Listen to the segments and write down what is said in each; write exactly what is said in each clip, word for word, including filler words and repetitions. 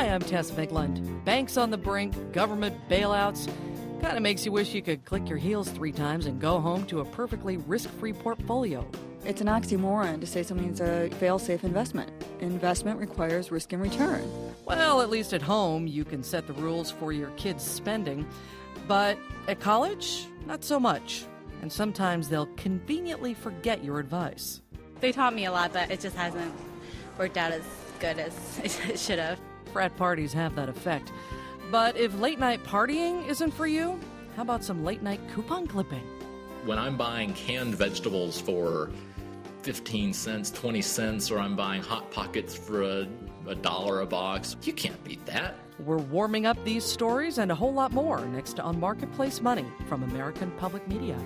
Hi, I'm Tess Vigland. Banks on the brink, government bailouts. Kind of makes you wish you could click your heels three times and go home to a perfectly risk-free portfolio. It's an oxymoron to say something's a fail-safe investment. Investment requires risk and return. Well, at least at home, you can set the rules for your kids' spending. But at college, not so much. And sometimes they'll conveniently forget your advice. They taught me a lot, but it just hasn't worked out as good as it should have. Frat parties have that effect. But if late-night partying isn't for you, how about some late-night coupon clipping? When I'm buying canned vegetables for fifteen cents, twenty cents, or I'm buying Hot Pockets for a, a dollar a box, you can't beat that. We're warming up these stories and a whole lot more next on Marketplace Money from American Public Media.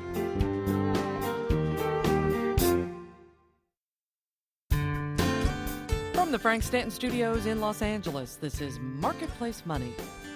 From the Frank Stanton Studios in Los Angeles, this is Marketplace Money.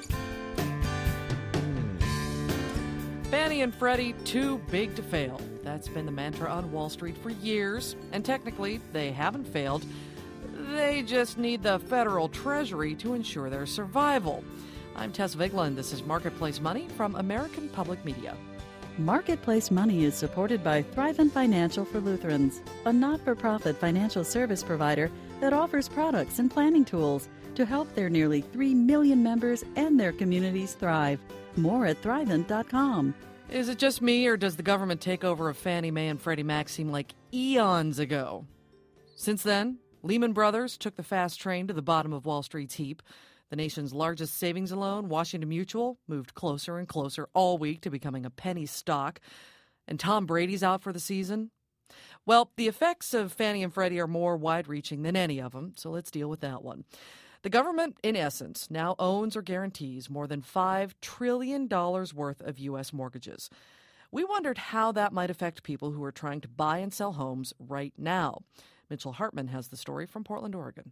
Fannie and Freddie, too big to fail. That's been the mantra on Wall Street for years, and technically they haven't failed. They just need the federal treasury to ensure their survival. I'm Tess Vigland. This is Marketplace Money from American Public Media. Marketplace Money is supported by Thrivent Financial for Lutherans, a not-for-profit financial service provider that offers products and planning tools to help their nearly three million members and their communities thrive. More at thrivent dot com. Is it just me, or does the government takeover of Fannie Mae and Freddie Mac seem like eons ago? Since then, Lehman Brothers took the fast train to the bottom of Wall Street's heap. The nation's largest savings and loan, Washington Mutual, moved closer and closer all week to becoming a penny stock. And Tom Brady's out for the season. Well, the effects of Fannie and Freddie are more wide-reaching than any of them, so let's deal with that one. The government, in essence, now owns or guarantees more than five trillion dollars worth of U S mortgages. We wondered how that might affect people who are trying to buy and sell homes right now. Mitchell Hartman has the story from Portland, Oregon.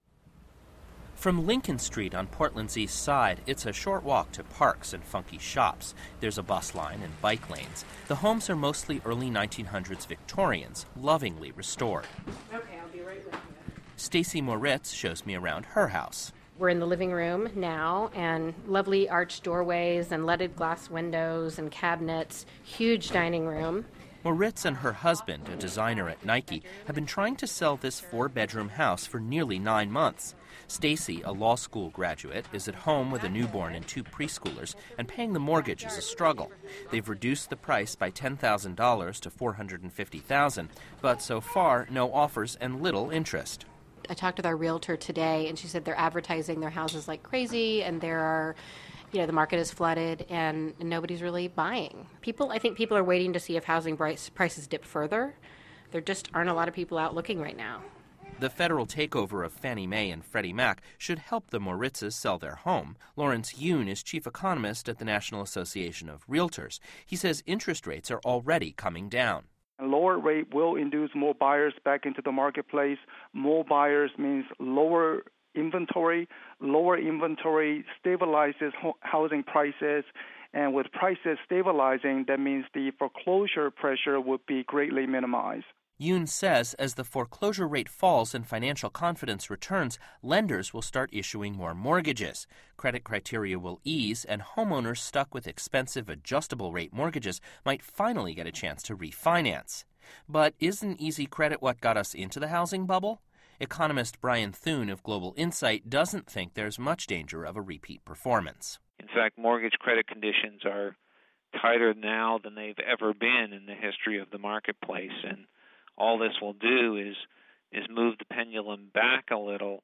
From Lincoln Street on Portland's east side, it's a short walk to parks and funky shops. There's a bus line and bike lanes. The homes are mostly early nineteen hundreds Victorians, lovingly restored. Okay, I'll be right with you. Stacy Moritz shows me around her house. We're in the living room now, and lovely arched doorways and leaded glass windows and cabinets, huge dining room. Moritz and her husband, a designer at Nike, have been trying to sell this four-bedroom house for nearly nine months. Stacy, a law school graduate, is at home with a newborn and two preschoolers, and paying the mortgage is a struggle. They've reduced the price by ten thousand dollars to four hundred fifty thousand dollars, but so far, no offers and little interest. I talked with our realtor today, and she said they're advertising their houses like crazy, and there are, you know, the market is flooded, and nobody's really buying. People, I think people are waiting to see if housing prices dip further. There just aren't a lot of people out looking right now. The federal takeover of Fannie Mae and Freddie Mac should help the Moritzes sell their home. Lawrence Yoon is chief economist at the National Association of Realtors. He says interest rates are already coming down. A lower rate will induce more buyers back into the marketplace. More buyers means lower inventory. Lower inventory stabilizes housing prices. And with prices stabilizing, that means the foreclosure pressure would be greatly minimized. Yoon says as the foreclosure rate falls and financial confidence returns, lenders will start issuing more mortgages. Credit criteria will ease, and homeowners stuck with expensive adjustable rate mortgages might finally get a chance to refinance. But isn't easy credit what got us into the housing bubble? Economist Brian Thune of Global Insight doesn't think there's much danger of a repeat performance. In fact, mortgage credit conditions are tighter now than they've ever been in the history of the marketplace, and all this will do is is move the pendulum back a little.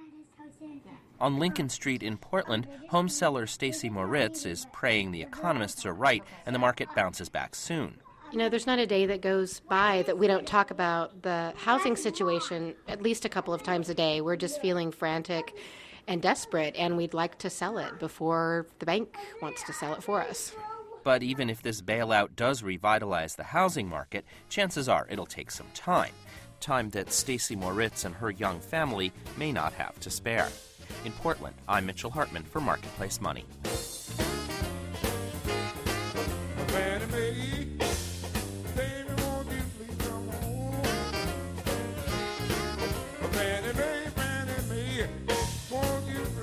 On Lincoln Street in Portland, home seller Stacy Moritz is praying the economists are right and the market bounces back soon. You know, there's not a day that goes by that we don't talk about the housing situation at least a couple of times a day. We're just feeling frantic and desperate, and we'd like to sell it before the bank wants to sell it for us. But even if this bailout does revitalize the housing market, chances are it'll take some time. Time that Stacy Moritz and her young family may not have to spare. In Portland, I'm Mitchell Hartman for Marketplace Money. Fannie Mae, Fannie Mae, won't you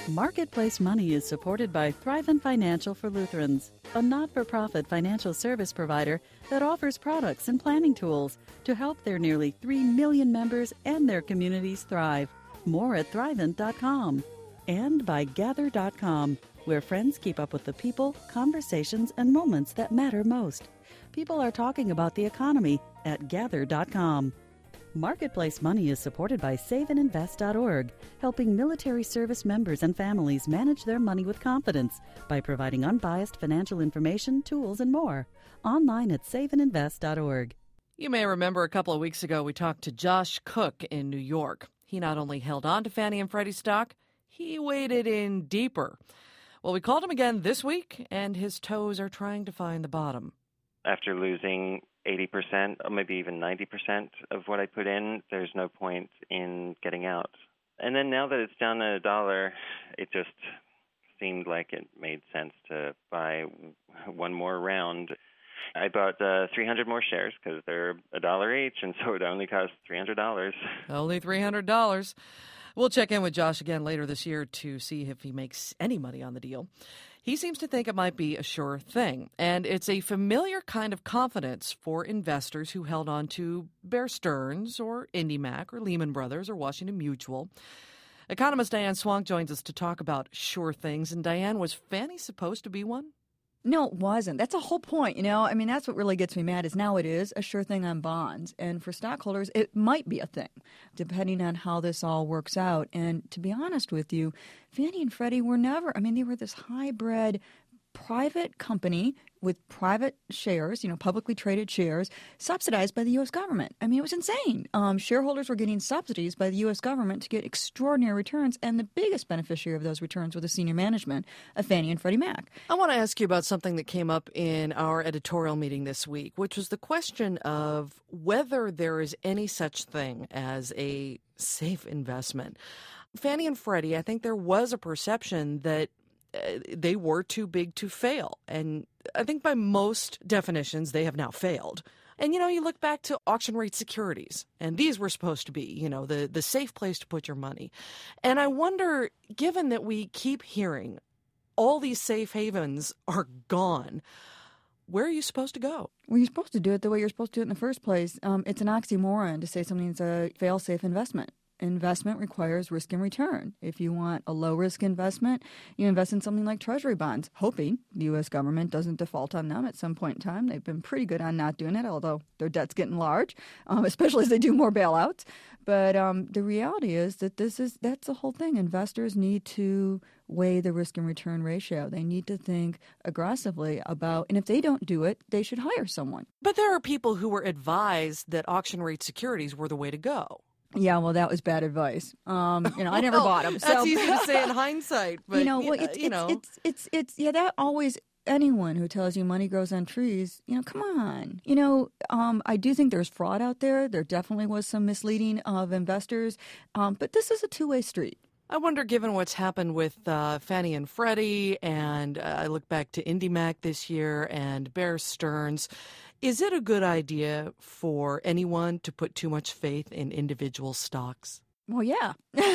Marketplace Money is supported by Thrivent Financial for Lutherans, a not-for-profit financial service provider that offers products and planning tools to help their nearly three million members and their communities thrive. More at thrivent dot com. And by gather dot com, where friends keep up with the people, conversations, and moments that matter most. People are talking about the economy at gather dot com. Marketplace Money is supported by save and invest dot org, helping military service members and families manage their money with confidence by providing unbiased financial information, tools, and more. Online at save and invest dot org. You may remember a couple of weeks ago we talked to Josh Cook in New York. He not only held on to Fannie and Freddie stock, he waded in deeper. Well, we called him again this week, and his toes are trying to find the bottom. After losing eighty percent or maybe even ninety percent of what I put in, there's no point in getting out. And then now that it's down to a dollar, it just seemed like it made sense to buy one more round. I bought uh, three hundred more shares because they're a dollar each, and so it only cost three hundred dollars. Only three hundred dollars. We'll check in with Josh again later this year to see if he makes any money on the deal. He seems to think it might be a sure thing, and it's a familiar kind of confidence for investors who held on to Bear Stearns or IndyMac or Lehman Brothers or Washington Mutual. Economist Diane Swonk joins us to talk about sure things. And Diane, was Fannie supposed to be one? No, it wasn't. That's a whole point, you know. I mean, that's what really gets me mad is now it is a sure thing on bonds. And for stockholders, it might be a thing, depending on how this all works out. And to be honest with you, Fannie and Freddie were never, I mean, they were this hybrid private company with private shares, you know, publicly traded shares, subsidized by the U S government. I mean, it was insane. Um, shareholders were getting subsidies by the U S government to get extraordinary returns, and the biggest beneficiary of those returns were the senior management of Fannie and Freddie Mac. I want to ask you about something that came up in our editorial meeting this week, which was the question of whether there is any such thing as a safe investment. Fannie and Freddie, I think there was a perception that they were too big to fail. And I think by most definitions, they have now failed. And, you know, you look back to auction rate securities, and these were supposed to be, you know, the, the safe place to put your money. And I wonder, given that we keep hearing all these safe havens are gone, where are you supposed to go? Well, you're supposed to do it the way you're supposed to do it in the first place. Um, it's an oxymoron to say something's a fail-safe investment. Investment requires risk and return. If you want a low-risk investment, you invest in something like Treasury bonds, hoping the U S government doesn't default on them at some point in time. They've been pretty good on not doing it, although their debt's getting large, um, especially as they do more bailouts. But um, the reality is that this is that's the whole thing. Investors need to weigh the risk and return ratio. They need to think aggressively about, and if they don't do it, they should hire someone. But there are people who were advised that auction rate securities were the way to go. Yeah, well, that was bad advice. Um, you know, I never well, bought them. So. That's easy to say in hindsight, but you know, well, yeah, it's, you it's, know, it's, it's, it's, yeah, that always. Anyone who tells you money grows on trees, you know, come on. You know, um, I do think there's fraud out there. There definitely was some misleading of investors, um, but this is a two-way street. I wonder, given what's happened with uh, Fannie and Freddie, and uh, I look back to IndyMac this year and Bear Stearns, is it a good idea for anyone to put too much faith in individual stocks? Well, yeah.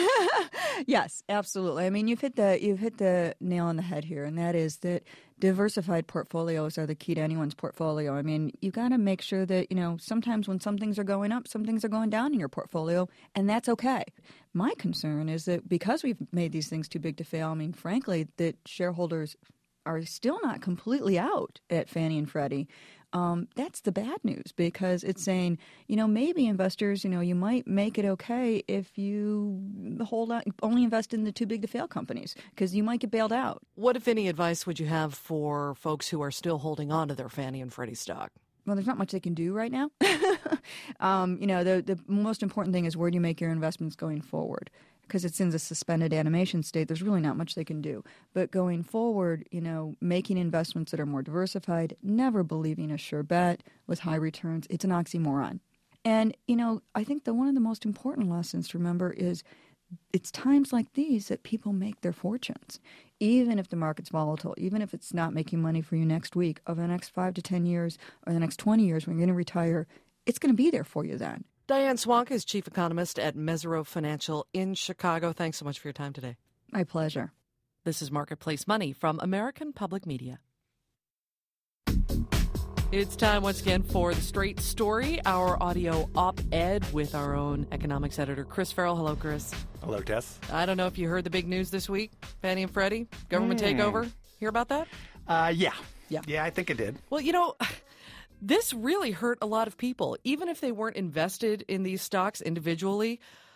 Yes, absolutely. I mean, you've hit the you've hit the nail on the head here, and that is that diversified portfolios are the key to anyone's portfolio. I mean, you got to make sure that, you know, sometimes when some things are going up, some things are going down in your portfolio, and that's okay. My concern is that because we've made these things too big to fail, I mean, frankly, that shareholders are still not completely out at Fannie and Freddie. Um, that's the bad news, because it's saying, you know, maybe investors, you know, you might make it okay if you hold on, only invest in the too big to fail companies, because you might get bailed out. What, if any, advice would you have for folks who are still holding on to their Fannie and Freddie stock? Well, there's not much they can do right now. um, you know, the, the most important thing is where do you make your investments going forward? Because it's in the suspended animation state, there's really not much they can do. But going forward, you know, making investments that are more diversified, never believing a sure bet with high returns, it's an oxymoron. And, you know, I think that one of the most important lessons to remember is it's times like these that people make their fortunes. Even if the market's volatile, even if it's not making money for you next week, over the next five to ten years, or the next twenty years when you're going to retire, it's going to be there for you then. Diane Swonk is chief economist at Mesirow Financial in Chicago. Thanks so much for your time today. My pleasure. This is Marketplace Money from American Public Media. It's time once again for The Straight Story, our audio op-ed with our own economics editor, Chris Farrell. Hello, Chris. Hello, Tess. I don't know if you heard the big news this week, Fannie and Freddie, government Mm. takeover. Hear about that? Uh, yeah. Yeah. Yeah, I think it did. Well, you know, this really hurt a lot of people, even if they weren't invested in these stocks individually.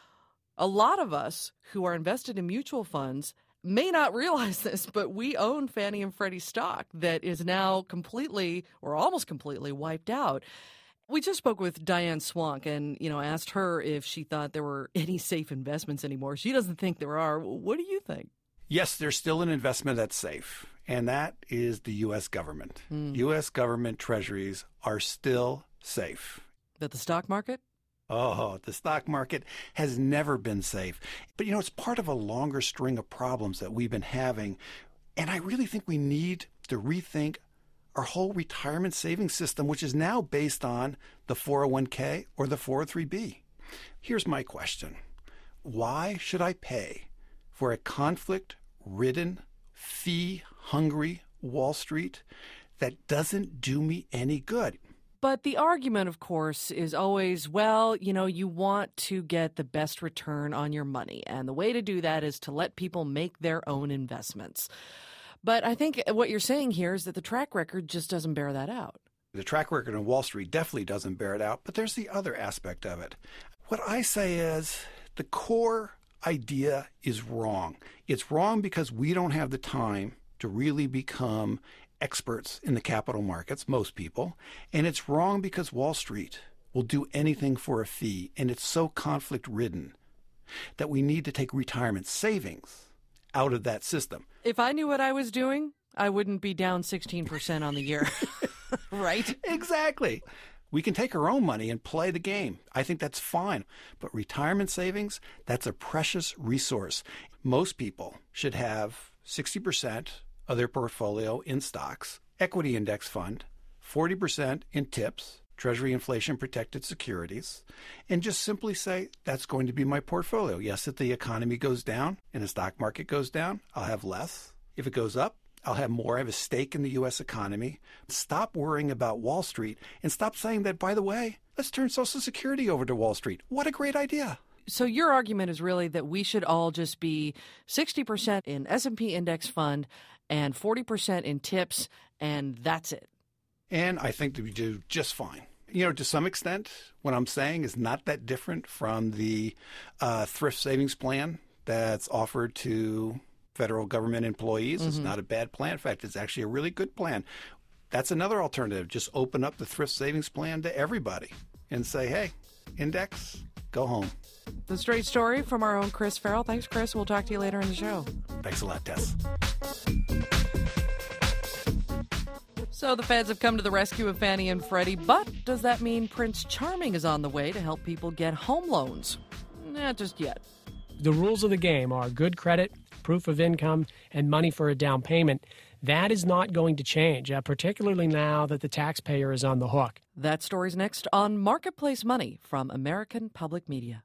A lot of us who are invested in mutual funds may not realize this, but we own Fannie and Freddie stock that is now completely or almost completely wiped out. We just spoke with Diane Swank and, you know, asked her if she thought there were any safe investments anymore. She doesn't think there are. What do you think? Yes, there's still an investment that's safe, and that is the U S government. Mm. U S government treasuries are still safe. That the stock market? Oh, the stock market has never been safe. But, you know, it's part of a longer string of problems that we've been having. And I really think we need to rethink our whole retirement savings system, which is now based on the four oh one k or the four oh three b. Here's my question. Why should I pay for a conflict-ridden, fee-hungry Wall Street that doesn't do me any good? But the argument, of course, is always, well, you know, you want to get the best return on your money. And the way to do that is to let people make their own investments. But I think what you're saying here is that the track record just doesn't bear that out. The track record on Wall Street definitely doesn't bear it out, but there's the other aspect of it. What I say is the core idea is wrong. It's wrong because we don't have the time to really become experts in the capital markets, most people, and it's wrong because Wall Street will do anything for a fee, and it's so conflict-ridden that we need to take retirement savings out of that system. If I knew what I was doing, I wouldn't be down sixteen percent on the year, right? Exactly. We can take our own money and play the game. I think that's fine. But retirement savings, that's a precious resource. Most people should have sixty percent of their portfolio in stocks, equity index fund, forty percent in tips, Treasury inflation protected securities, and just simply say, that's going to be my portfolio. Yes, if the economy goes down and the stock market goes down, I'll have less. If it goes up, I'll have more. I have a stake in the U S economy. Stop worrying about Wall Street and stop saying that, by the way, let's turn Social Security over to Wall Street. What a great idea. So your argument is really that we should all just be sixty percent in S and P index fund and forty percent in tips, and that's it. And I think that we do just fine. You know, to some extent, what I'm saying is not that different from the uh, thrift savings plan that's offered to federal government employees. Mm-hmm. It's not a bad plan. In fact, it's actually a really good plan. That's another alternative. Just open up the thrift savings plan to everybody and say, hey, index, go home. The Straight Story from our own Chris Farrell. Thanks, Chris. We'll talk to you later in the show. Thanks a lot, Tess. So the feds have come to the rescue of Fannie and Freddie, but does that mean Prince Charming is on the way to help people get home loans? Not just yet. The rules of the game are good credit, proof of income, and money for a down payment. That is not going to change, uh, particularly now that the taxpayer is on the hook. That story's next on Marketplace Money from American Public Media.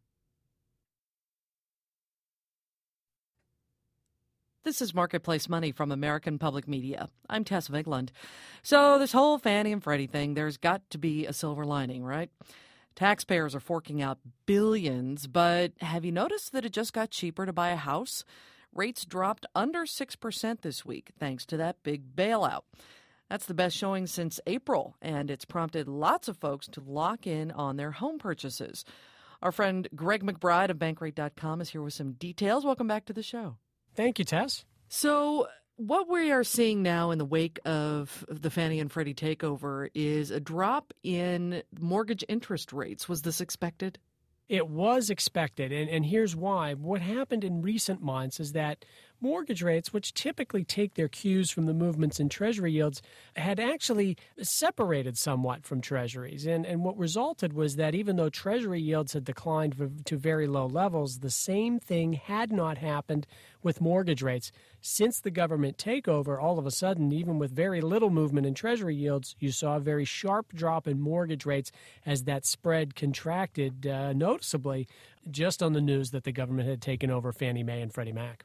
This is Marketplace Money from American Public Media. I'm Tess Vigland. So this whole Fannie and Freddie thing, there's got to be a silver lining, right? Taxpayers are forking out billions, but have you noticed that it just got cheaper to buy a house? Rates dropped under six percent this week, thanks to that big bailout. That's the best showing since April, and it's prompted lots of folks to lock in on their home purchases. Our friend Greg McBride of Bankrate dot com is here with some details. Welcome back to the show. Thank you, Tess. So what we are seeing now in the wake of the Fannie and Freddie takeover is a drop in mortgage interest rates. Was this expected? It was expected, and, and here's why. What happened in recent months is that mortgage rates, which typically take their cues from the movements in Treasury yields, had actually separated somewhat from Treasuries. And, and what resulted was that even though Treasury yields had declined to very low levels, the same thing had not happened with mortgage rates. Since the government takeover, all of a sudden, even with very little movement in Treasury yields, you saw a very sharp drop in mortgage rates as that spread contracted uh, noticeably just on the news that the government had taken over Fannie Mae and Freddie Mac.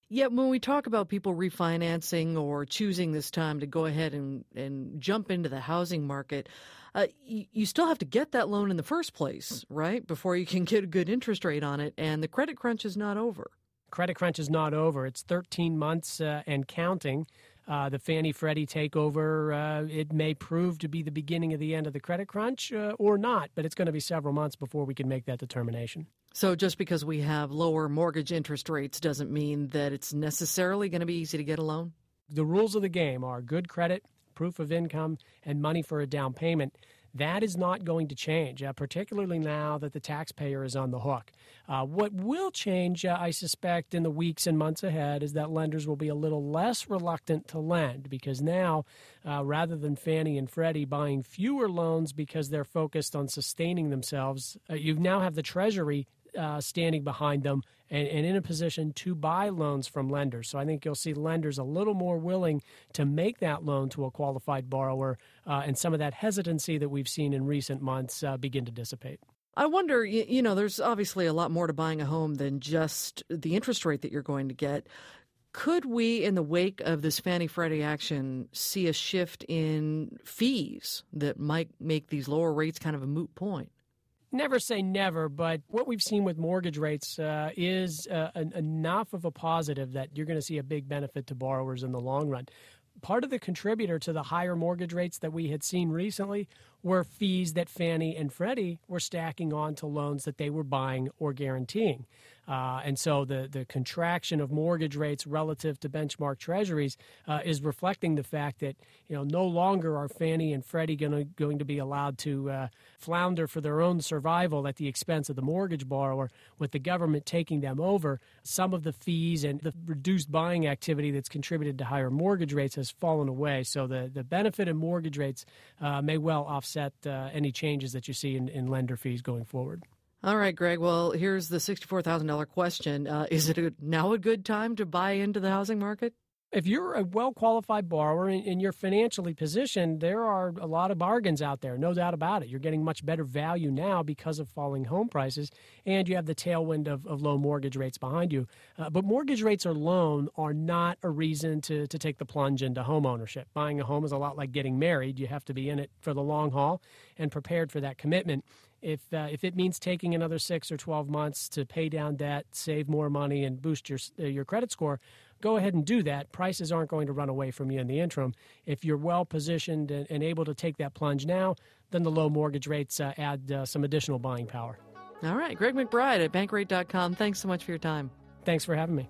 Yeah, when we talk about people refinancing or choosing this time to go ahead and, and jump into the housing market, uh, you, you still have to get that loan in the first place, right, before you can get a good interest rate on it, and the credit crunch is not over. Credit crunch is not over. It's thirteen months uh, and counting. Uh, the Fannie Freddie takeover, uh, it may prove to be the beginning of the end of the credit crunch uh, or not, but it's going to be several months before we can make that determination. So just because we have lower mortgage interest rates doesn't mean that it's necessarily going to be easy to get a loan? The rules of the game are good credit, proof of income, and money for a down payment. That is not going to change, uh, particularly now that the taxpayer is on the hook. Uh, what will change, uh, I suspect, in the weeks and months ahead is that lenders will be a little less reluctant to lend because now, uh, rather than Fannie and Freddie buying fewer loans because they're focused on sustaining themselves, uh, you now have the Treasury Uh, standing behind them and, and in a position to buy loans from lenders. So I think you'll see lenders a little more willing to make that loan to a qualified borrower, uh, and some of that hesitancy that we've seen in recent months uh, begin to dissipate. I wonder, you, you know, there's obviously a lot more to buying a home than just the interest rate that you're going to get. Could we, in the wake of this Fannie Freddie action, see a shift in fees that might make these lower rates kind of a moot point? Never say never, but what we've seen with mortgage rates uh, is uh, an, enough of a positive that you're going to see a big benefit to borrowers in the long run. Part of the contributor to the higher mortgage rates that we had seen recently were fees that Fannie and Freddie were stacking on to loans that they were buying or guaranteeing. Uh, and so the, the contraction of mortgage rates relative to benchmark treasuries uh, is reflecting the fact that, you know, no longer are Fannie and Freddie gonna, going to be allowed to uh, flounder for their own survival at the expense of the mortgage borrower, with the government taking them over. Some of the fees and the reduced buying activity that's contributed to higher mortgage rates has fallen away. So the, the benefit in mortgage rates uh, may well offset uh, any changes that you see in, in lender fees going forward. All right, Greg. Well, here's the sixty-four thousand dollars question. Uh, is it a, now a good time to buy into the housing market? If you're a well-qualified borrower and, and you're financially positioned, there are a lot of bargains out there, no doubt about it. You're getting much better value now because of falling home prices, and you have the tailwind of, of low mortgage rates behind you. Uh, but mortgage rates alone are not a reason to, to take the plunge into home ownership. Buying a home is a lot like getting married. You have to be in it for the long haul and prepared for that commitment. If uh, if it means taking another six or twelve months to pay down debt, save more money, and boost your uh, your credit score, go ahead and do that. Prices aren't going to run away from you in the interim. If you're well positioned and, and able to take that plunge now, then the low mortgage rates uh, add uh, some additional buying power. All right, Greg McBride at bankrate dot com. Thanks so much for your time. Thanks for having me.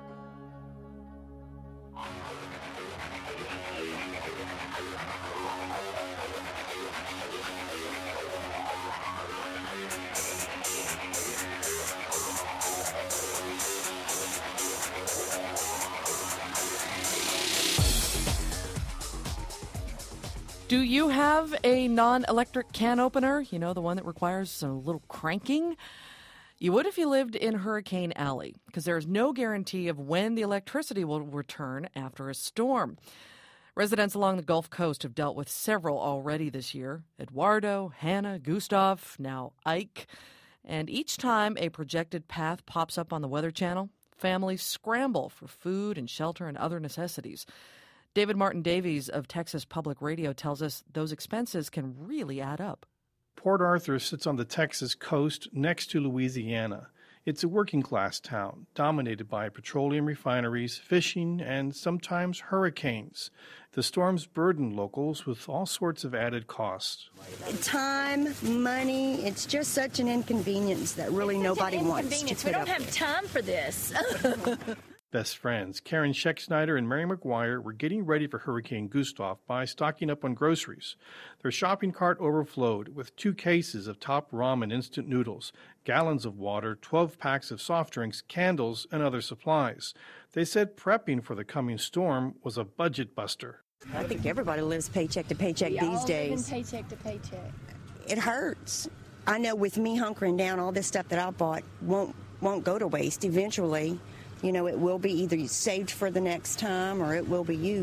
Do you have a non-electric can opener? You know, the one that requires a little cranking? You would if you lived in Hurricane Alley, because there is no guarantee of when the electricity will return after a storm. Residents along the Gulf Coast have dealt with several already this year. Eduardo, Hannah, Gustav, now Ike. And each time a projected path pops up on the Weather Channel, families scramble for food and shelter and other necessities. David Martin Davies of Texas Public Radio tells us those expenses can really add up. Port Arthur sits on the Texas coast next to Louisiana. It's a working-class town, dominated by petroleum refineries, fishing, and sometimes hurricanes. The storms burden locals with all sorts of added costs. Time, money, it's just such an inconvenience that really nobody wants to put We don't up have with. time for this. Best friends Karen Scheck-Snyder and Mary McGuire were getting ready for Hurricane Gustav by stocking up on groceries. Their shopping cart overflowed with two cases of top ramen instant noodles, gallons of water, twelve packs of soft drinks, candles, and other supplies. They said prepping for the coming storm was a budget buster. I think everybody lives paycheck to paycheck We these all days. Living paycheck to paycheck. It hurts. I know with me hunkering down, all this stuff that I bought won't won't go to waste eventually. You know, it will be either saved for the next time or it will be used.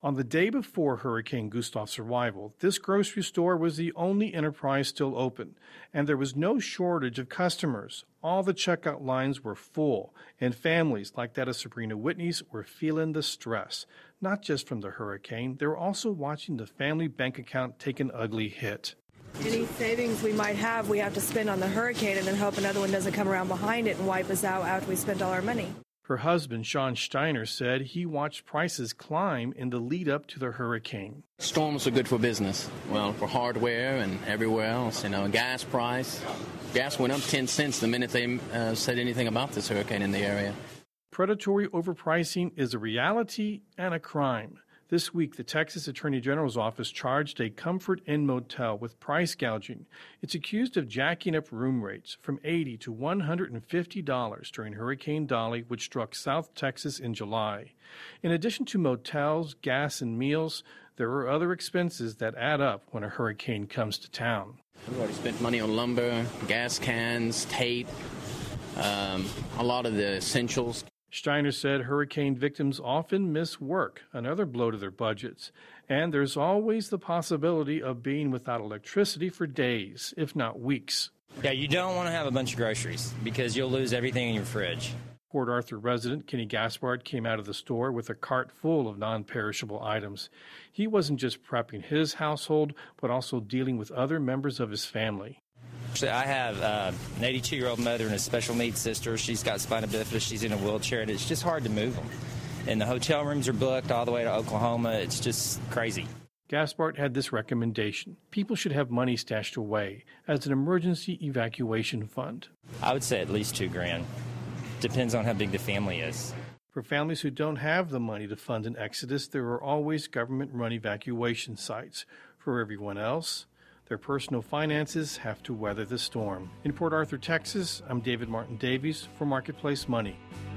On the day before Hurricane Gustav's arrival, this grocery store was the only enterprise still open, and there was no shortage of customers. All the checkout lines were full, and families like that of Sabrina Whitney's were feeling the stress. Not just from the hurricane, they were also watching the family bank account take an ugly hit. Any savings we might have, we have to spend on the hurricane and then hope another one doesn't come around behind it and wipe us out after we spend all our money. Her husband, Sean Steiner, said he watched prices climb in the lead up to the hurricane. Storms are good for business. Well, for hardware and everywhere else. You know, gas price. Gas went up ten cents the minute they uh, said anything about this hurricane in the area. Predatory overpricing is a reality and a crime. This week, the Texas Attorney General's office charged a Comfort Inn motel with price gouging. It's accused of jacking up room rates from eighty dollars to one hundred fifty dollars during Hurricane Dolly, which struck South Texas in July. In addition to motels, gas, and meals, there are other expenses that add up when a hurricane comes to town. We've already spent money on lumber, gas cans, tape, um, a lot of the essentials. Steiner said hurricane victims often miss work, another blow to their budgets, and there's always the possibility of being without electricity for days, if not weeks. Yeah, you don't want to have a bunch of groceries because you'll lose everything in your fridge. Port Arthur resident Kenny Gaspard came out of the store with a cart full of non-perishable items. He wasn't just prepping his household, but also dealing with other members of his family. I have uh, an eighty-two-year-old mother and a special needs sister. She's got spina bifida. She's in a wheelchair, and it's just hard to move them. And the hotel rooms are booked all the way to Oklahoma. It's just crazy. Gaspard had this recommendation. People should have money stashed away as an emergency evacuation fund. I would say at least two grand. Depends on how big the family is. For families who don't have the money to fund an exodus, there are always government-run evacuation sites. For everyone else, their personal finances have to weather the storm. In Port Arthur, Texas, I'm David Martin Davies for Marketplace Money.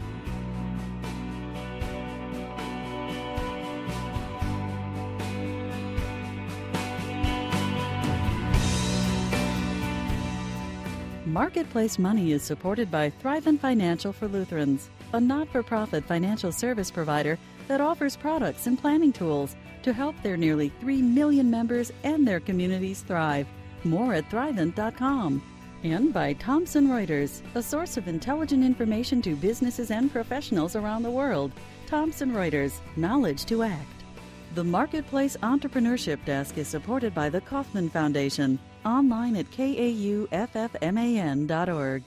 Marketplace Money is supported by Thrivent Financial for Lutherans, a not-for-profit financial service provider that offers products and planning tools to help their nearly three million members and their communities thrive. More at thrivent dot com. And by Thomson Reuters, a source of intelligent information to businesses and professionals around the world. Thomson Reuters, knowledge to act. The Marketplace Entrepreneurship Desk is supported by the Kauffman Foundation, online at K A U F F M A N dot org.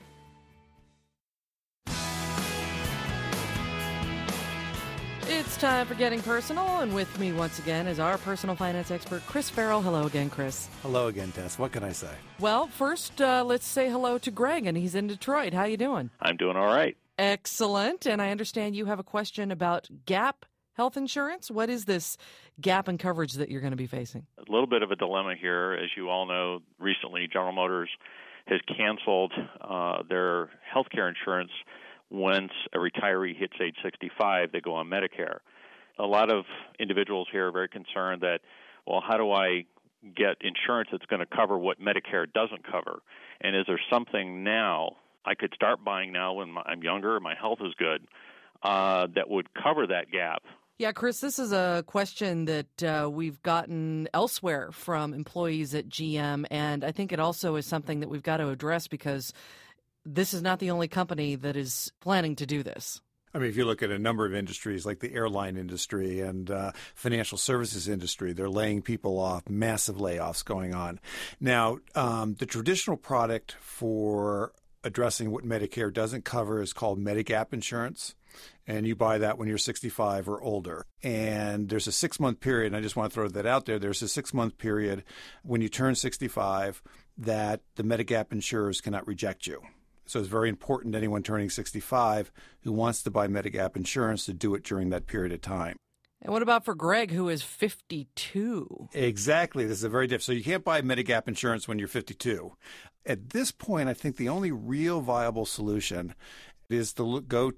It's time for Getting Personal, and with me once again is our personal finance expert, Chris Farrell. Hello again, Chris. Hello again, Tess. What can I say? Well, first, uh, let's say hello to Greg, and he's in Detroit. How you doing? I'm doing all right. Excellent. And I understand you have a question about GAP health insurance. What is this gap in coverage that you're going to be facing? A little bit of a dilemma here. As you all know, recently General Motors has canceled uh, their health care insurance. Once a retiree hits age sixty-five, they go on Medicare. A lot of individuals here are very concerned that, well, how do I get insurance that's going to cover what Medicare doesn't cover? And is there something now I could start buying now when I'm younger, my health is good, uh, that would cover that gap? Yeah, Chris, this is a question that uh, we've gotten elsewhere from employees at G M, and I think it also is something that we've got to address because this is not the only company that is planning to do this. I mean, if you look at a number of industries like the airline industry and uh, financial services industry, they're laying people off, massive layoffs going on. Now, um, the traditional product for addressing what Medicare doesn't cover is called Medigap insurance. And you buy that when you're sixty-five or older. And there's a six-month period, and I just want to throw that out there. There's a six-month period when you turn sixty-five that the Medigap insurers cannot reject you. So it's very important to anyone turning sixty-five who wants to buy Medigap insurance to do it during that period of time. And what about for Greg, who is fifty-two? Exactly. This is a very different. So you can't buy Medigap insurance when you're fifty-two. At this point, I think the only real viable solution is to look, go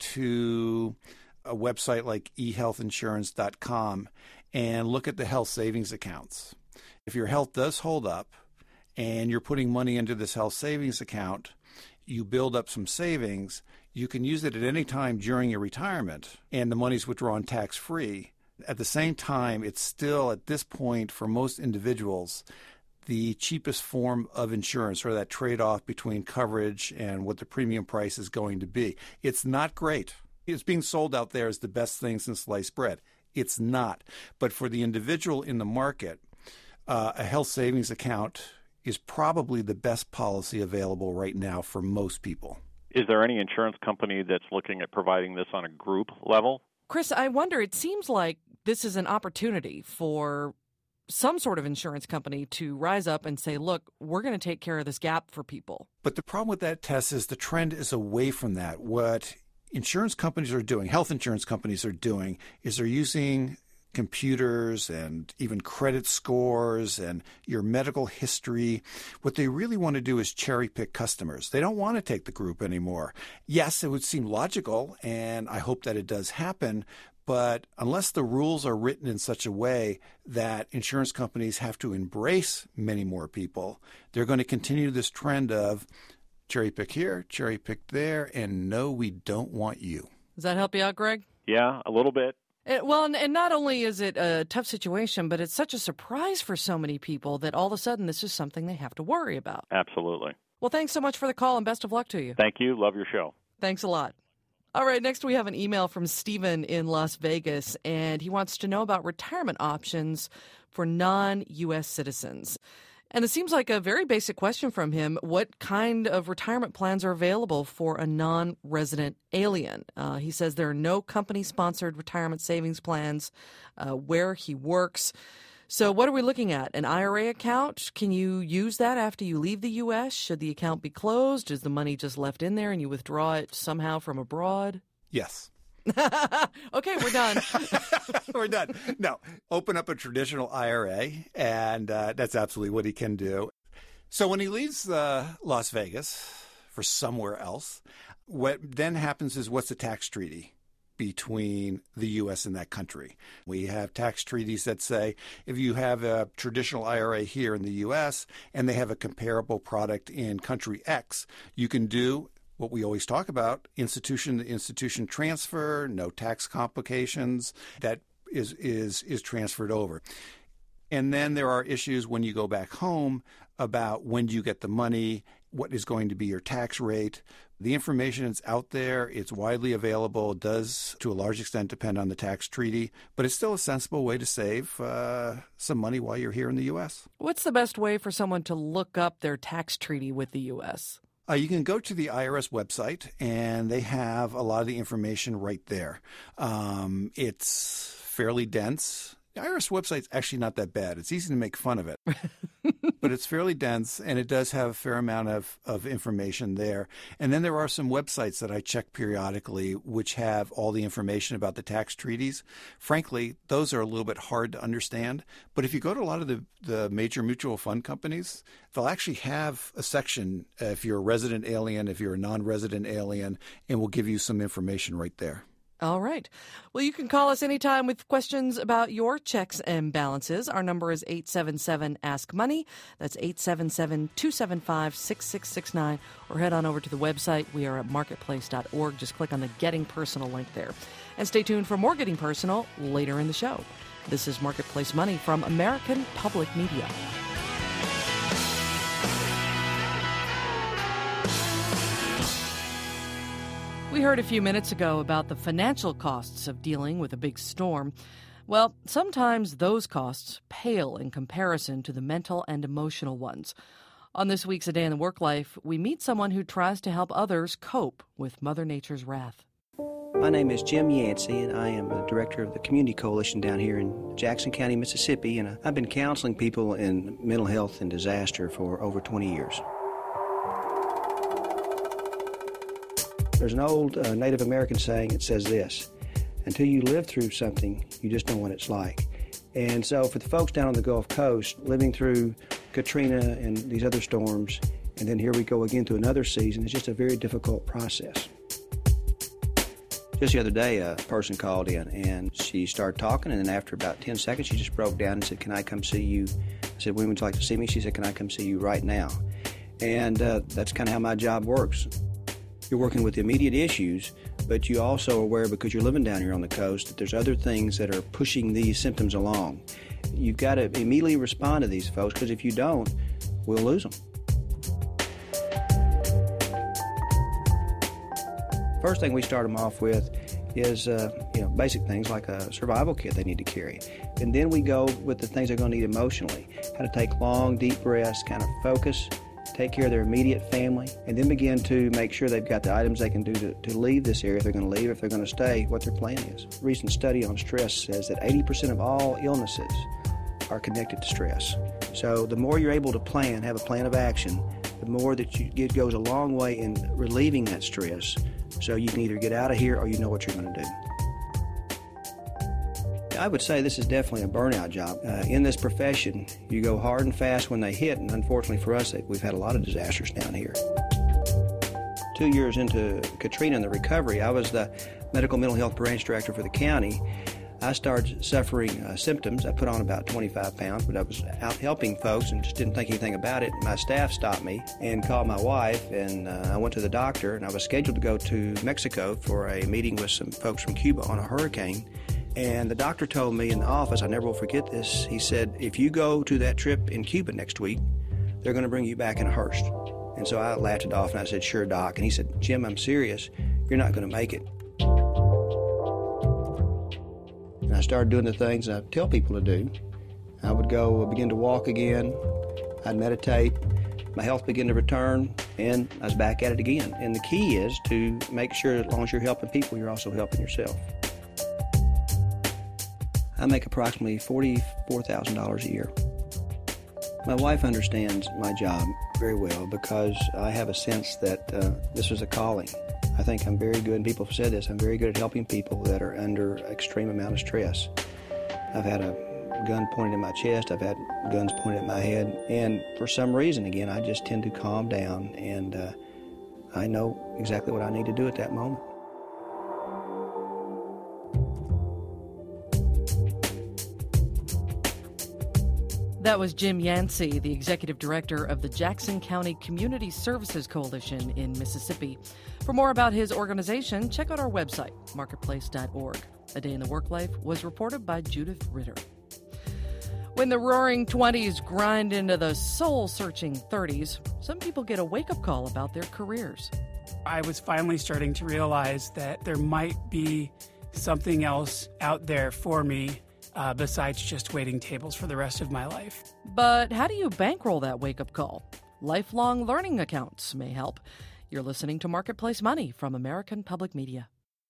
to a website like e health insurance dot com and look at the health savings accounts. If your health does hold up and you're putting money into this health savings account, you build up some savings, you can use it at any time during your retirement, and the money's withdrawn tax-free. At the same time, it's still, at this point, for most individuals, the cheapest form of insurance, or that trade-off between coverage and what the premium price is going to be. It's not great. It's being sold out there as the best thing since sliced bread. It's not. But for the individual in the market, uh, a health savings account is probably the best policy available right now for most people. Is there any insurance company that's looking at providing this on a group level? Chris, I wonder, it seems like this is an opportunity for some sort of insurance company to rise up and say, look, we're going to take care of this gap for people. But the problem with that, Tess, is the trend is away from that. What insurance companies are doing, health insurance companies are doing, is they're using computers and even credit scores and your medical history. What they really want to do is cherry pick customers. They don't want to take the group anymore. Yes, it would seem logical, and I hope that it does happen. But unless the rules are written in such a way that insurance companies have to embrace many more people, they're going to continue this trend of cherry pick here, cherry pick there, and no, we don't want you. Does that help you out, Greg? Yeah, a little bit. It, well, and, and not only is it a tough situation, but it's such a surprise for so many people that all of a sudden this is something they have to worry about. Absolutely. Well, thanks so much for the call, and best of luck to you. Thank you. Love your show. Thanks a lot. All right, next we have an email from Stephen in Las Vegas, and he wants to know about retirement options for non-U S citizens. And it seems like a very basic question from him. What kind of retirement plans are available for a non-resident alien? Uh, he says there are no company-sponsored retirement savings plans uh, where he works. So what are we looking at? An I R A account? Can you use that after you leave the U S? Should the account be closed? Is the money just left in there and you withdraw it somehow from abroad? Yes. Okay, we're done. We're done. No, open up a traditional I R A, and uh, that's absolutely what he can do. So when he leaves uh, Las Vegas for somewhere else, what then happens is, what's the tax treaty between the U S and that country? We have tax treaties that say if you have a traditional I R A here in the U S and they have a comparable product in country X, you can do what we always talk about, institution-to-institution transfer, no tax complications, that is is is transferred over. And then there are issues when you go back home about when do you get the money, what is going to be your tax rate. The information is out there. It's widely available. It does, to a large extent, depend on the tax treaty, but it's still a sensible way to save uh, some money while you're here in the U S. What's the best way for someone to look up their tax treaty with the U S? Uh, you can go to the I R S website, and they have a lot of the information right there. Um, it's fairly dense. The I R S website's actually not that bad. It's easy to make fun of it, but it's fairly dense, and it does have a fair amount of, of information there. And then there are some websites that I check periodically which have all the information about the tax treaties. Frankly, those are a little bit hard to understand. But if you go to a lot of the, the major mutual fund companies, they'll actually have a section uh, if you're a resident alien, if you're a non-resident alien, and will give you some information right there. All right. Well, you can call us anytime with questions about your checks and balances. Our number is eight seven seven, ask money. That's eight seven seven, two seven five, six six six nine. Or head on over to the website. We are at marketplace dot org. Just click on the Getting Personal link there. And stay tuned for more Getting Personal later in the show. This is Marketplace Money from American Public Media. We heard a few minutes ago about the financial costs of dealing with a big storm. Well, sometimes those costs pale in comparison to the mental and emotional ones. On this week's A Day in the Work Life, we meet someone who tries to help others cope with Mother Nature's wrath. My name is Jim Yancey, and I am the director of the Community Coalition down here in Jackson County, Mississippi, and I've been counseling people in mental health and disaster for over twenty years. There's an old uh, Native American saying that says this: until you live through something, you just know what it's like. And so for the folks down on the Gulf Coast, living through Katrina and these other storms, and then here we go again to another season, it's just a very difficult process. Just the other day, a person called in, and she started talking, and then after about ten seconds, she just broke down and said, "Can I come see you?" I said, "When would you like to see me?" She said, "Can I come see you right now?" And uh, that's kind of how my job works. You're working with immediate issues, but but you also are aware, because you're living down here on the coast, that there's other things that are pushing these symptoms along. You've got to immediately respond to these folks, because if you don't, we'll lose them. First thing we start them off with is uh, you know, basic things like a survival kit they need to carry. And then we go with the things they're going to need emotionally. How to take long, deep breaths, kind of focus, take care of their immediate family, and then begin to make sure they've got the items they can do to, to leave this area, if they're going to leave, if they're going to stay, what their plan is. A recent study on stress says that eighty percent of all illnesses are connected to stress. So the more you're able to plan, have a plan of action, the more that you, it goes a long way in relieving that stress, so you can either get out of here or you know what you're going to do. I would say this is definitely a burnout job. Uh, in this profession, you go hard and fast when they hit, and unfortunately for us, we've had a lot of disasters down here. Two years into Katrina and the recovery, I was the medical mental health branch director for the county. I started suffering uh, symptoms. I put on about twenty-five pounds, but I was out helping folks and just didn't think anything about it. My staff stopped me and called my wife, and uh, I went to the doctor, and I was scheduled to go to Mexico for a meeting with some folks from Cuba on a hurricane. And the doctor told me in the office, I never will forget this, he said, if you go to that trip in Cuba next week, they're going to bring you back in a hearse. And so I laughed it off, and I said, sure, Doc. And he said, Jim, I'm serious. You're not going to make it. And I started doing the things I tell people to do. I would go begin to walk again. I'd meditate. My health began to return, and I was back at it again. And the key is to make sure that as long as you're helping people, you're also helping yourself. I make approximately forty-four thousand dollars a year. My wife understands my job very well because I have a sense that uh, this is a calling. I think I'm very good, and people have said this, I'm very good at helping people that are under extreme amount of stress. I've had a gun pointed at my chest, I've had guns pointed at my head, and for some reason, again, I just tend to calm down, and uh, I know exactly what I need to do at that moment. That was Jim Yancey, the executive director of the Jackson County Community Services Coalition in Mississippi. For more about his organization, check out our website, marketplace dot org. A Day in the Work Life was reported by Judith Ritter. When the roaring twenties grind into the soul-searching thirties, some people get a wake-up call about their careers. I was finally starting to realize that there might be something else out there for me Uh, besides just waiting tables for the rest of my life. But how do you bankroll that wake-up call? Lifelong learning accounts may help. You're listening to Marketplace Money from American Public Media.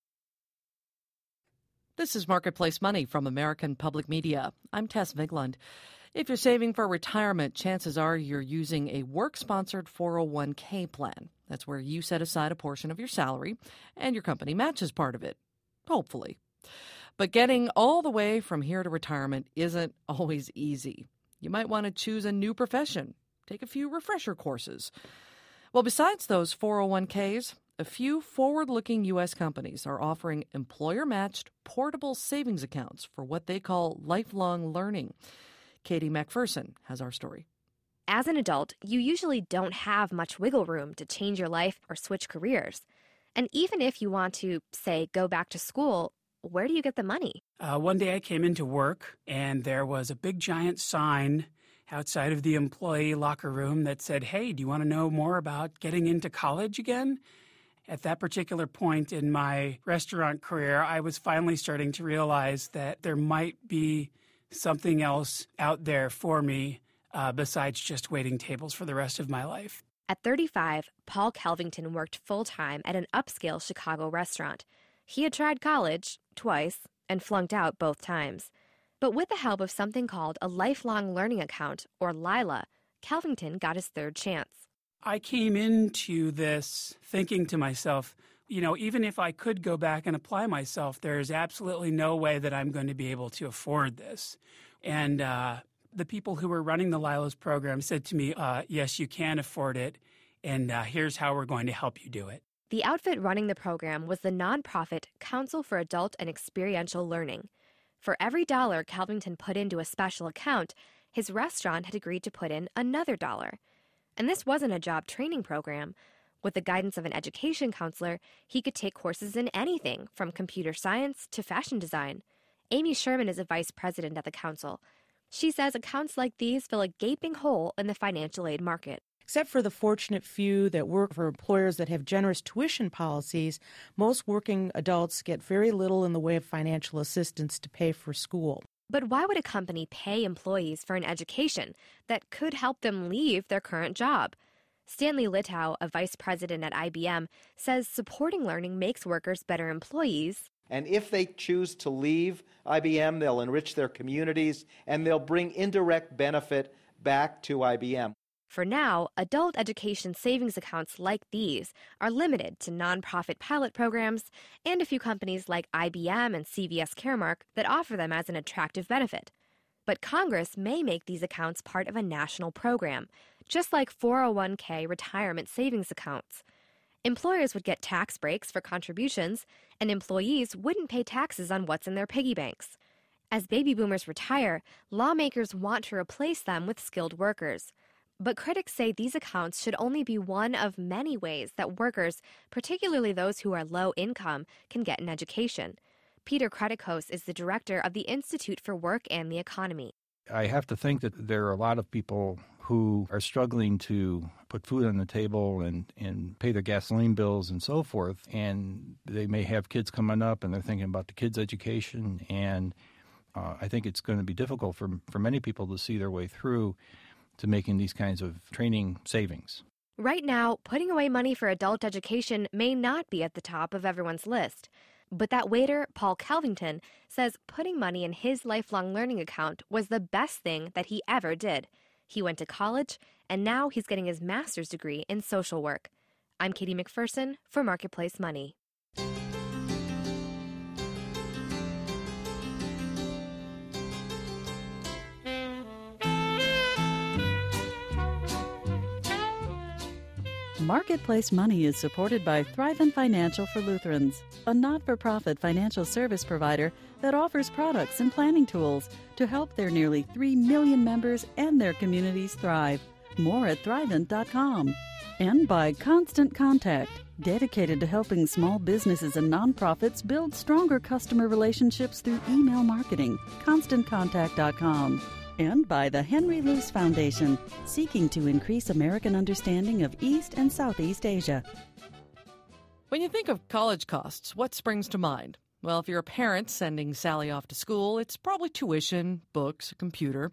This is Marketplace Money from American Public Media. I'm Tess Vigeland. If you're saving for retirement, chances are you're using a work-sponsored four oh one k plan. That's where you set aside a portion of your salary, and your company matches part of it, hopefully. But getting all the way from here to retirement isn't always easy. You might want to choose a new profession, take a few refresher courses. Well, besides those four oh one k's, a few forward-looking U S companies are offering employer-matched portable savings accounts for what they call lifelong learning. Katie McPherson has our story. As an adult, you usually don't have much wiggle room to change your life or switch careers. And even if you want to, say, go back to school, where do you get the money? Uh, one day I came into work, and there was a big giant sign outside of the employee locker room that said, hey, do you want to know more about getting into college again? At that particular point in my restaurant career, I was finally starting to realize that there might be something else out there for me uh, besides just waiting tables for the rest of my life. At thirty-five, Paul Kelvington worked full-time at an upscale Chicago restaurant. He had tried college twice and flunked out both times. But with the help of something called a Lifelong Learning Account, or LILA, Kelvington got his third chance. I came into this thinking to myself, you know, even if I could go back and apply myself, there's absolutely no way that I'm going to be able to afford this. And uh, the people who were running the LILA's program said to me, uh, yes, you can afford it, and uh, here's how we're going to help you do it. The outfit running the program was the nonprofit Council for Adult and Experiential Learning. For every dollar Kelvington put into a special account, his restaurant had agreed to put in another dollar. And this wasn't a job training program. With the guidance of an education counselor, he could take courses in anything from computer science to fashion design. Amy Sherman is a vice president at the council. She says accounts like these fill a gaping hole in the financial aid market. Except for the fortunate few that work for employers that have generous tuition policies, most working adults get very little in the way of financial assistance to pay for school. But why would a company pay employees for an education that could help them leave their current job? Stanley Littau, a vice president at I B M, says supporting learning makes workers better employees. And if they choose to leave I B M, they'll enrich their communities and they'll bring indirect benefit back to I B M. For now, adult education savings accounts like these are limited to nonprofit pilot programs and a few companies like I B M and C V S Caremark that offer them as an attractive benefit. But Congress may make these accounts part of a national program, just like four oh one k retirement savings accounts. Employers would get tax breaks for contributions, and employees wouldn't pay taxes on what's in their piggy banks. As baby boomers retire, lawmakers want to replace them with skilled workers. But critics say these accounts should only be one of many ways that workers, particularly those who are low income, can get an education. Peter Kretikos is the director of the Institute for Work and the Economy. I have to think that there are a lot of people who are struggling to put food on the table and, and pay their gasoline bills and so forth, and they may have kids coming up and they're thinking about the kids' education, and uh, I think it's going to be difficult for, for many people to see their way through to making these kinds of training savings. Right now, putting away money for adult education may not be at the top of everyone's list. But that waiter, Paul Calvington, says putting money in his lifelong learning account was the best thing that he ever did. He went to college, and now he's getting his master's degree in social work. I'm Katie McPherson for Marketplace Money. Marketplace Money is supported by Thrivent Financial for Lutherans, a not-for-profit financial service provider that offers products and planning tools to help their nearly three million members and their communities thrive. More at thrivent dot com. And by Constant Contact, dedicated to helping small businesses and nonprofits build stronger customer relationships through email marketing. constant contact dot com. And by the Henry Luce Foundation, seeking to increase American understanding of East and Southeast Asia. When you think of college costs, what springs to mind? Well, if you're a parent sending Sally off to school, it's probably tuition, books, a computer.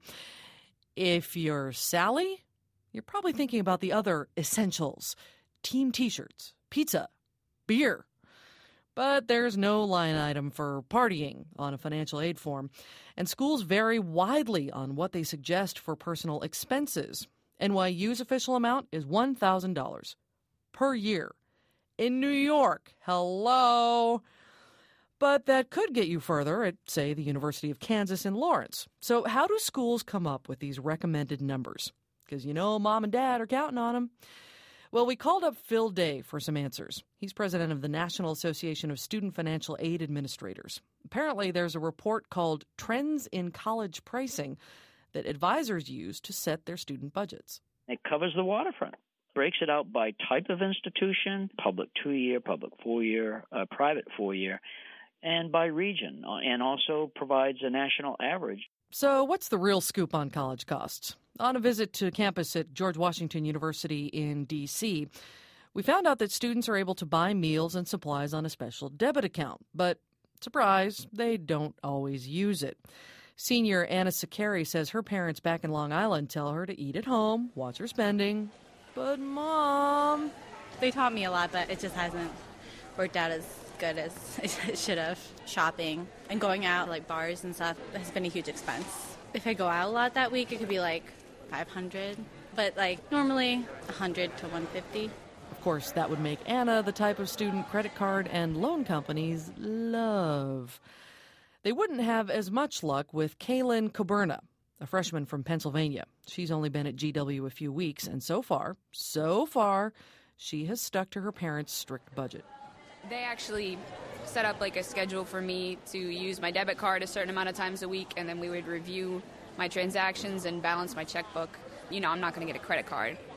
If you're Sally, you're probably thinking about the other essentials: team t-shirts, pizza, beer. But there's no line item for partying on a financial aid form, and schools vary widely on what they suggest for personal expenses. N Y U's official amount is one thousand dollars per year. In New York, hello! But that could get you further at, say, the University of Kansas in Lawrence. So how do schools come up with these recommended numbers? Because, you know, mom and dad are counting on them. Well, we called up Phil Day for some answers. He's president of the National Association of Student Financial Aid Administrators. Apparently, there's a report called Trends in College Pricing that advisors use to set their student budgets. It covers the waterfront, breaks it out by type of institution, public two-year, public four-year, uh, private four-year, and by region, and also provides a national average. So what's the real scoop on college costs? On a visit to campus at George Washington University in D C, we found out that students are able to buy meals and supplies on a special debit account. But, surprise, they don't always use it. Senior Anna Sakari says her parents back in Long Island tell her to eat at home, watch her spending. But, Mom... They taught me a lot, but it just hasn't worked out as good as it should have. Shopping and going out, like bars and stuff, has been a huge expense. If I go out a lot that week, it could be like five hundred, but like normally one hundred to one hundred fifty. Of course, that would make Anna the type of student credit card and loan companies love. They wouldn't have as much luck with Kaylin Coburna, a freshman from Pennsylvania. She's only been at G W a few weeks, and so far, so far, she has stuck to her parents' strict budget. They actually set up like a schedule for me to use my debit card a certain amount of times a week, and then we would review my transactions and balance my checkbook. You know, I'm not going to get a credit card.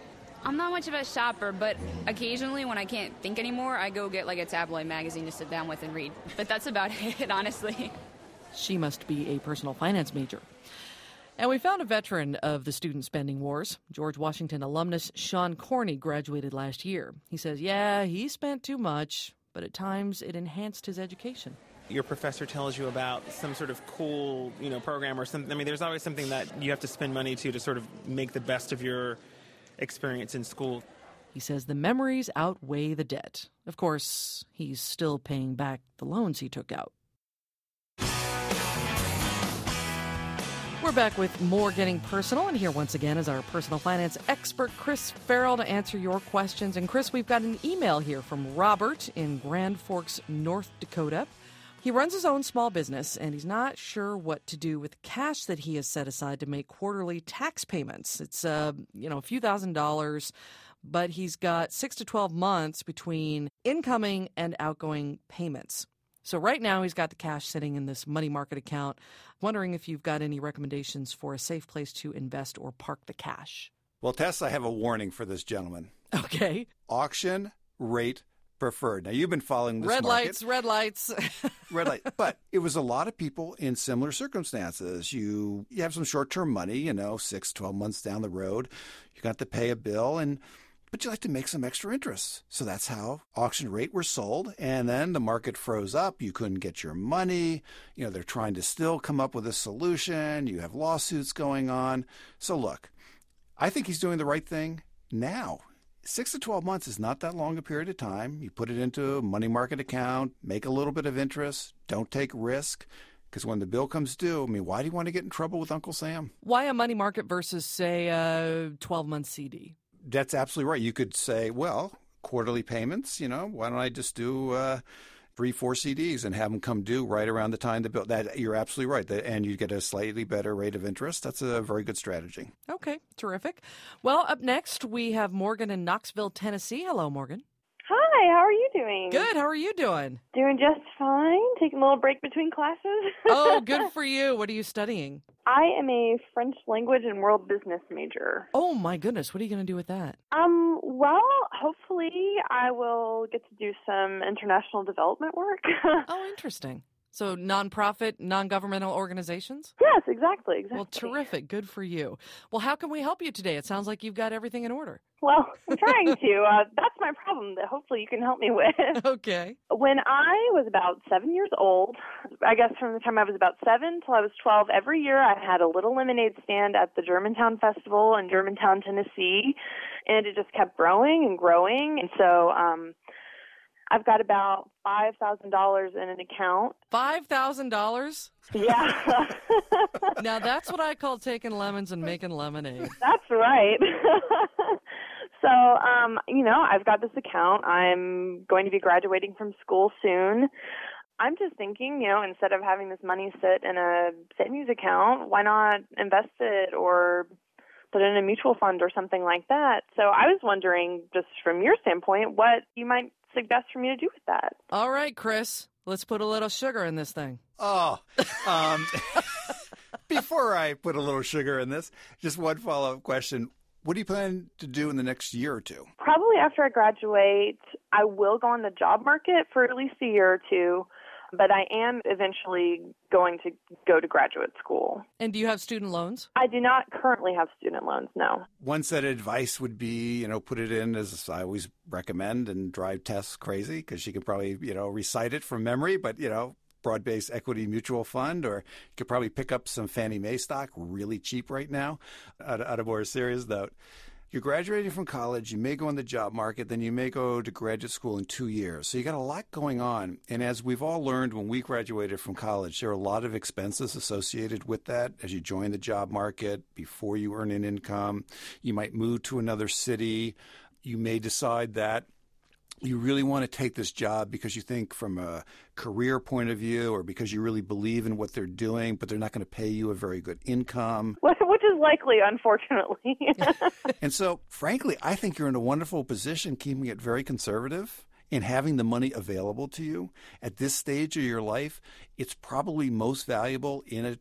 I'm not much of a shopper, but occasionally when I can't think anymore, I go get like a tabloid magazine to sit down with and read. But that's about it, honestly. She must be a personal finance major. And we found a veteran of the student spending wars. George Washington alumnus Sean Corney graduated last year. He says, yeah, he spent too much, but at times it enhanced his education. Your professor tells you about some sort of cool, you know, program or something. I mean, there's always something that you have to spend money to to sort of make the best of your experience in school. He says the memories outweigh the debt. Of course, he's still paying back the loans he took out. We're back with more Getting Personal, and here once again is our personal finance expert, Chris Farrell, to answer your questions. And Chris, we've got an email here from Robert in Grand Forks, North Dakota. He runs his own small business, and he's not sure what to do with cash that he has set aside to make quarterly tax payments. It's, uh, you know, a few thousand dollars, but he's got six to twelve months between incoming and outgoing payments. So right now he's got the cash sitting in this money market account. Wondering if you've got any recommendations for a safe place to invest or park the cash. Well, Tess, I have a warning for this gentleman. Okay. Auction rate preferred. Now, you've been following this red market. lights, red lights. Red light. But it was a lot of people in similar circumstances. You you have some short-term money, you know, six, twelve months down the road. You got to pay a bill, and but you like to make some extra interest. So that's how auction rate were sold. And then the market froze up. You couldn't get your money. You know, they're trying to still come up with a solution. You have lawsuits going on. So look, I think he's doing the right thing now. Six to twelve months is not that long a period of time. You put it into a money market account, make a little bit of interest, don't take risk. Because when the bill comes due, I mean, why do you want to get in trouble with Uncle Sam? Why a money market versus, say, a twelve-month C D? That's absolutely right. You could say, well, quarterly payments, you know, why don't I just do uh, three, four C Ds and have them come due right around the time the bill. That you're absolutely right. And you get a slightly better rate of interest. That's a very good strategy. Okay, terrific. Well, up next, we have Morgan in Knoxville, Tennessee. Hello, Morgan. Hi, how are you doing? Good. How are you doing? Doing just fine. Taking a little break between classes. Oh, good for you. What are you studying? I am a French language and world business major. Oh, my goodness. What are you going to do with that? Um, well, hopefully I will get to do some international development work. Oh, interesting. So nonprofit, non-governmental organizations? Yes, exactly, exactly. Well, terrific. Good for you. Well, how can we help you today? It sounds like you've got everything in order. Well, I'm trying to. Uh, that's my problem that hopefully you can help me with. Okay. When I was about seven years old, I guess from the time I was about seven till I was twelve, every year I had a little lemonade stand at the Germantown Festival in Germantown, Tennessee, and it just kept growing and growing. And so um, I've got about five thousand dollars in an account. five thousand dollars? Yeah. Now, that's what I call taking lemons and making lemonade. That's right. So, um, you know, I've got this account. I'm going to be graduating from school soon. I'm just thinking, you know, instead of having this money sit in a savings account, why not invest it or put it in a mutual fund or something like that? So I was wondering, just from your standpoint, what you might suggest for me to do with that. All right, Chris, let's put a little sugar in this thing. Oh, um, before I put a little sugar in this, just one follow-up question. What do you plan to do in the next year or two? Probably after I graduate, I will go on the job market for at least a year or two, but I am eventually going to go to graduate school. And do you have student loans? I do not currently have student loans, no. One set of advice would be, you know, put it in, as I always recommend, and drive Tess crazy because she could probably, you know, recite it from memory, but, you know, broad-based equity mutual fund, or you could probably pick up some Fannie Mae stock really cheap right now. Out of, out of more serious note, you're graduating from college, you may go on the job market, then you may go to graduate school in two years. So you got a lot going on. And as we've all learned when we graduated from college, there are a lot of expenses associated with that as you join the job market, before you earn an income. You might move to another city. You may decide that you really want to take this job because you think from a career point of view or because you really believe in what they're doing, but they're not going to pay you a very good income. Which is likely, unfortunately. And so, frankly, I think you're in a wonderful position keeping it very conservative and having the money available to you. At this stage of your life, it's probably most valuable in a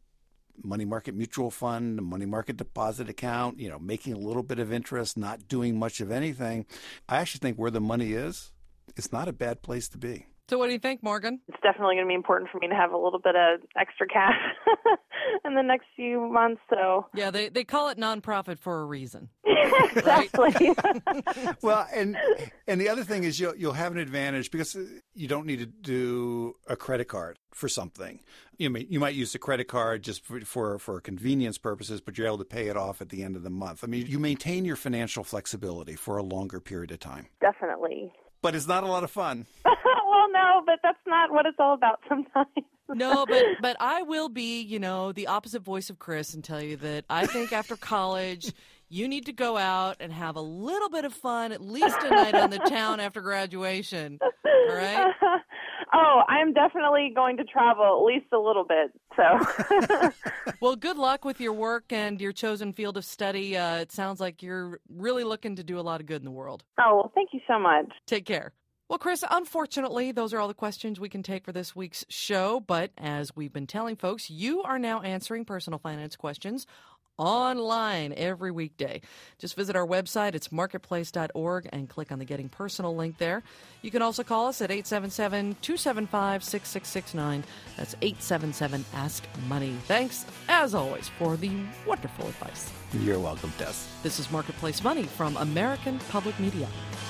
money market mutual fund, a money market deposit account, you know, making a little bit of interest, not doing much of anything. I actually think where the money is, it's not a bad place to be. So what do you think, Morgan? It's definitely going to be important for me to have a little bit of extra cash in the next few months. So yeah, they, they call it nonprofit for a reason. Exactly. Well, and and the other thing is you'll you'll have an advantage because you don't need to do a credit card for something. You may, you might use the credit card just for, for for convenience purposes, but you're able to pay it off at the end of the month. I mean, you maintain your financial flexibility for a longer period of time. Definitely. But it's not a lot of fun. Well, no, but that's not what it's all about sometimes. No, but but I will be, you know, the opposite voice of Chris and tell you that I think after college, you need to go out and have a little bit of fun, at least a night on the town after graduation. All right? Oh, I'm definitely going to travel at least a little bit. So, well, good luck with your work and your chosen field of study. Uh, it sounds like you're really looking to do a lot of good in the world. Oh, well, thank you so much. Take care. Well, Chris, unfortunately, those are all the questions we can take for this week's show. But as we've been telling folks, you are now answering personal finance questions online every weekday. Just visit our website. It's marketplace dot org and click on the Getting Personal link there. You can also call us at eight seven seven, two seven five, six six six nine. That's eight seven seven, ask money. Thanks, as always, for the wonderful advice. You're welcome, Tess. This is Marketplace Money from American Public Media.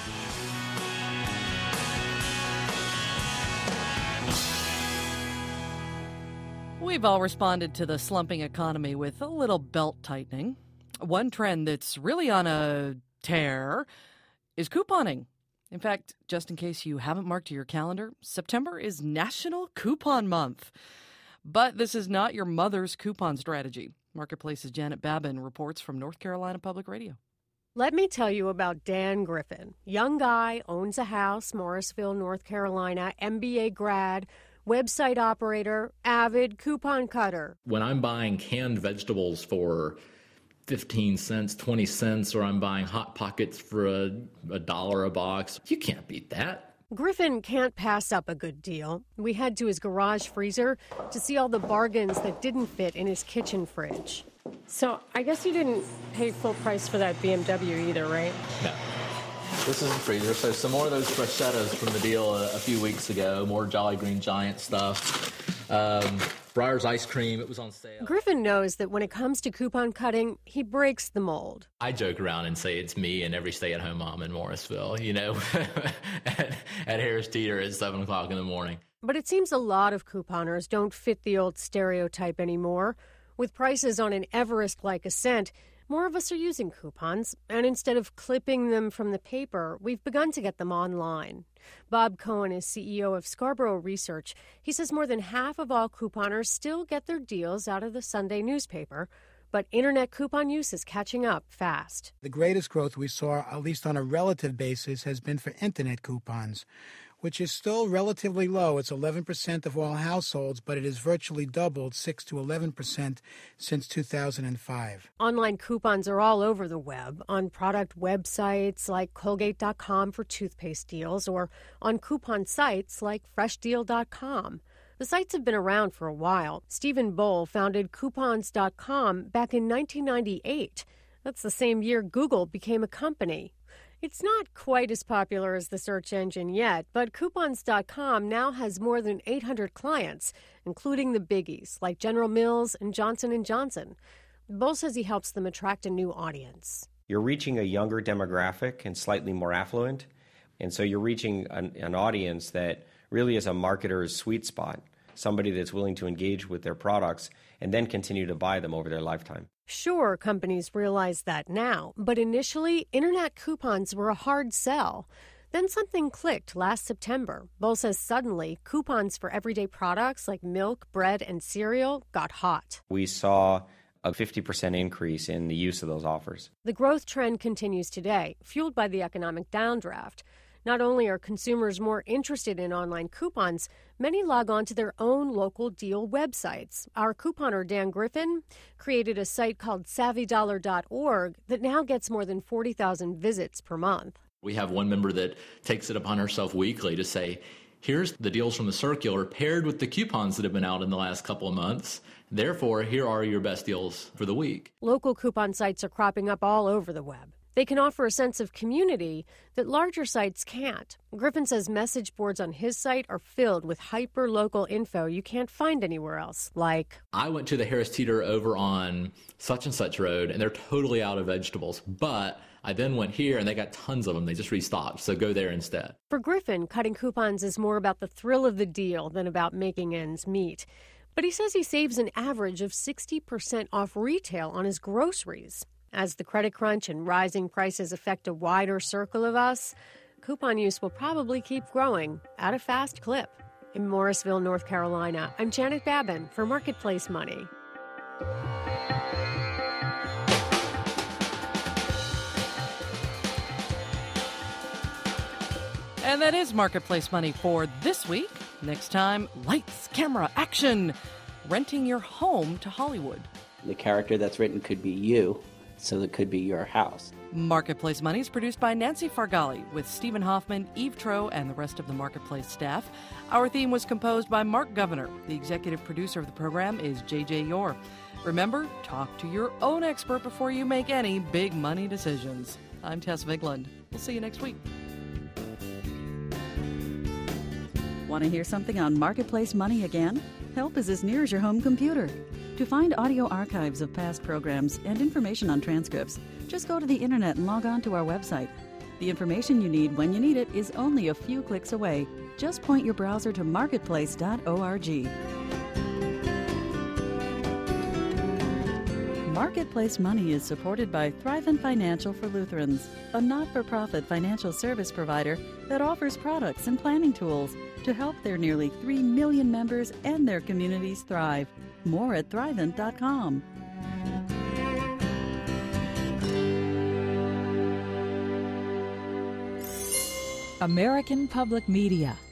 We've all responded to the slumping economy with a little belt tightening. One trend that's really on a tear is couponing. In fact, just in case you haven't marked to your calendar, September is National Coupon Month. But this is not your mother's coupon strategy. Marketplace's Janet Babin reports from North Carolina Public Radio. Let me tell you about Dan Griffin. Young guy, owns a house, Morrisville, North Carolina, M B A grad, website operator, avid coupon cutter. When I'm buying canned vegetables for fifteen cents, twenty cents, or I'm buying Hot Pockets for a, a dollar a box, you can't beat that. Griffin can't pass up a good deal. We head to his garage freezer to see all the bargains that didn't fit in his kitchen fridge. So I guess you didn't pay full price for that B M W either, right? No. This is the freezer, so some more of those bruschettas from the deal a, a few weeks ago, more Jolly Green Giant stuff. Um, Breyer's ice cream, it was on sale. Griffin knows that when it comes to coupon cutting, he breaks the mold. I joke around and say it's me and every stay-at-home mom in Morrisville, you know, at, at Harris Teeter at seven o'clock in the morning. But it seems a lot of couponers don't fit the old stereotype anymore. With prices on an Everest-like ascent, more of us are using coupons, and instead of clipping them from the paper, we've begun to get them online. Bob Cohen is C E O of Scarborough Research. He says more than half of all couponers still get their deals out of the Sunday newspaper, but internet coupon use is catching up fast. The greatest growth we saw, at least on a relative basis, has been for internet coupons, which is still relatively low. It's eleven percent of all households, but it has virtually doubled, six to eleven percent, since two thousand five. Online coupons are all over the web, on product websites like Colgate dot com for toothpaste deals, or on coupon sites like fresh deal dot com. The sites have been around for a while. Stephen Boll founded coupons dot com back in nineteen ninety-eight. That's the same year Google became a company. It's not quite as popular as the search engine yet, but coupons dot com now has more than eight hundred clients, including the biggies like General Mills and Johnson and Johnson. Bull says he helps them attract a new audience. You're reaching a younger demographic and slightly more affluent, and so you're reaching an, an audience that really is a marketer's sweet spot, somebody that's willing to engage with their products and then continue to buy them over their lifetime. Sure, companies realize that now, but initially, internet coupons were a hard sell. Then something clicked last September. Bull says suddenly, coupons for everyday products like milk, bread, and cereal got hot. We saw a fifty percent increase in the use of those offers. The growth trend continues today, fueled by the economic downdraft. Not only are consumers more interested in online coupons, many log on to their own local deal websites. Our couponer, Dan Griffin, created a site called savvy dollar dot org that now gets more than forty thousand visits per month. We have one member that takes it upon herself weekly to say, here's the deals from the circular paired with the coupons that have been out in the last couple of months. Therefore, here are your best deals for the week. Local coupon sites are cropping up all over the web. They can offer a sense of community that larger sites can't. Griffin says message boards on his site are filled with hyper-local info you can't find anywhere else, like, I went to the Harris Teeter over on such and such road, and they're totally out of vegetables. But I then went here, and they got tons of them. They just restocked, so go there instead. For Griffin, cutting coupons is more about the thrill of the deal than about making ends meet. But he says he saves an average of sixty percent off retail on his groceries. As the credit crunch and rising prices affect a wider circle of us, coupon use will probably keep growing at a fast clip. In Morrisville, North Carolina, I'm Janet Babin for Marketplace Money. And that is Marketplace Money for this week. Next time, lights, camera, action. Renting your home to Hollywood. The character that's written could be you. So it could be your house. Marketplace Money is produced by Nancy Fargali with Stephen Hoffman, Eve Tro, and the rest of the Marketplace staff. Our theme was composed by Mark Governor. The executive producer of the program is J J Yore. Remember, talk to your own expert before you make any big money decisions. I'm Tess Vigland. We'll see you next week. Want to hear something on Marketplace Money again? Help is as near as your home computer. To find audio archives of past programs and information on transcripts, just go to the internet and log on to our website. The information you need when you need it is only a few clicks away. Just point your browser to marketplace dot org. Marketplace Money is supported by Thrivent Financial for Lutherans, a not-for-profit financial service provider that offers products and planning tools to help their nearly three million members and their communities thrive. More at thrivent dot com. American Public Media